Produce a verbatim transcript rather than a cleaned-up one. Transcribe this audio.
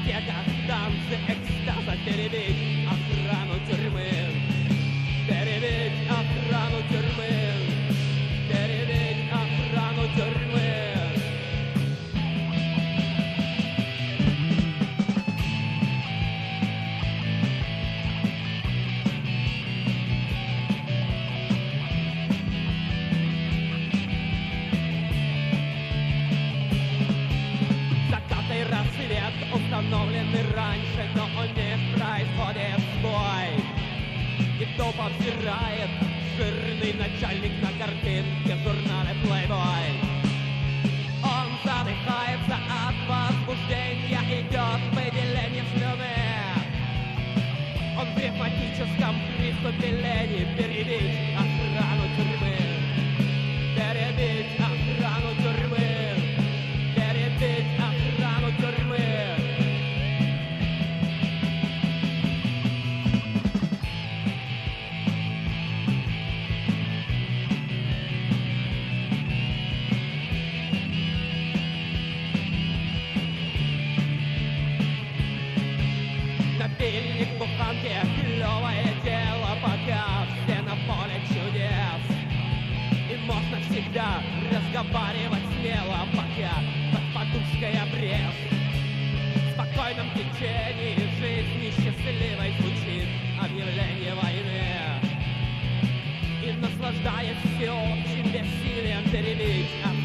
дискотеках танцы экстаза перебить охрану тюрьмы, перебить охрану тюрьмы, перебить охрану тюрьмы. Рассвет установленный раньше, но он не происходит сбой. И тупо взирает жирный начальник на картинке в журнале Playboy. Он задыхается от возбуждения, идет выделение слюны. Он в ревматическом приступе лени. Перебить охрану тюрьмы, перебить охрану тюрьмы, перебить охрану тюрьмы. Напильник в буханке, клевое дело, пока все на поле чудес. И можно всегда разговаривать смело, пока под подушкой обрез. В спокойном течении жизни счастливой звучит объявление войны. И наслаждаясь всеобщим бессилием перебить